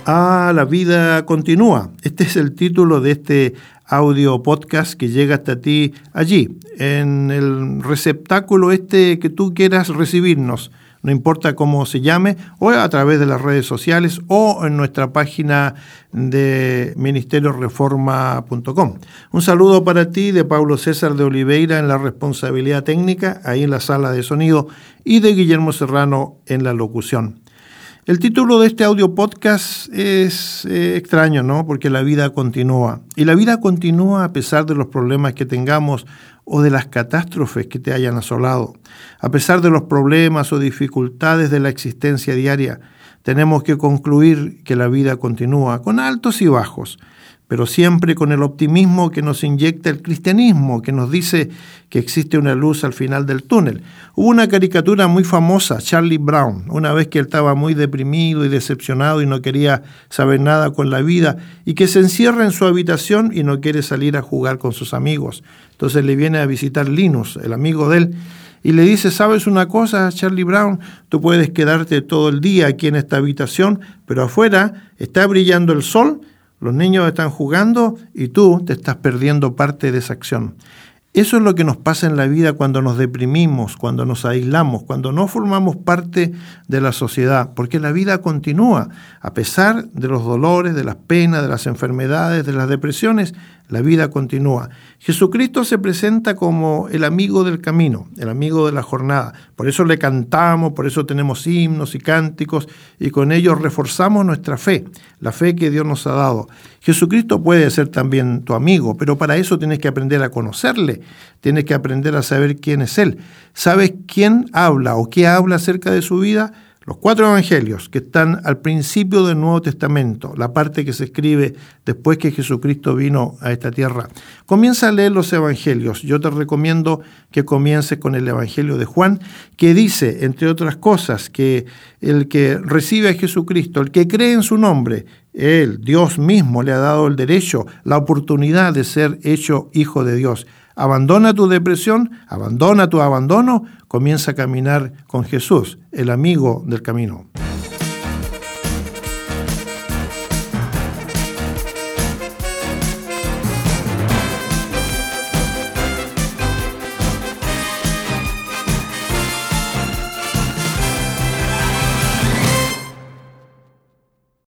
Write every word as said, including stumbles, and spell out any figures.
Ah, la vida continúa. Este es el título de este audio podcast que llega hasta ti allí, en el receptáculo este que tú quieras recibirnos. No importa cómo se llame, o a través de las redes sociales o en nuestra página de ministerio reforma punto com. Un saludo para ti de Pablo César de Oliveira en la responsabilidad técnica, ahí en la sala de sonido, y de Guillermo Serrano en la locución. El título de este audio podcast es eh, extraño, ¿no? Porque la vida continúa. Y la vida continúa a pesar de los problemas que tengamos o de las catástrofes que te hayan asolado. A pesar de los problemas o dificultades de la existencia diaria, tenemos que concluir que la vida continúa con altos y bajos, pero siempre con el optimismo que nos inyecta el cristianismo, que nos dice que existe una luz al final del túnel. Hubo una caricatura muy famosa, Charlie Brown, una vez que él estaba muy deprimido y decepcionado y no quería saber nada con la vida, y que se encierra en su habitación y no quiere salir a jugar con sus amigos. Entonces le viene a visitar Linus, el amigo de él, y le dice: ¿sabes una cosa, Charlie Brown? Tú puedes quedarte todo el día aquí en esta habitación, pero afuera está brillando el sol, los niños están jugando y tú te estás perdiendo parte de esa acción. Eso es lo que nos pasa en la vida cuando nos deprimimos, cuando nos aislamos, cuando no formamos parte de la sociedad, porque la vida continúa. A pesar de los dolores, de las penas, de las enfermedades, de las depresiones, la vida continúa. Jesucristo se presenta como el amigo del camino, el amigo de la jornada. Por eso le cantamos, por eso tenemos himnos y cánticos, y con ellos reforzamos nuestra fe, la fe que Dios nos ha dado. Jesucristo puede ser también tu amigo, pero para eso tienes que aprender a conocerle, tienes que aprender a saber quién es Él. ¿Sabes quién habla o qué habla acerca de su vida? Los cuatro evangelios que están al principio del Nuevo Testamento, la parte que se escribe después que Jesucristo vino a esta tierra. Comienza a leer los evangelios. Yo te recomiendo que comiences con el evangelio de Juan, que dice, entre otras cosas, que el que recibe a Jesucristo, el que cree en su nombre, Él, Dios mismo, le ha dado el derecho, la oportunidad de ser hecho hijo de Dios. Abandona tu depresión, abandona tu abandono, comienza a caminar con Jesús, el amigo del camino.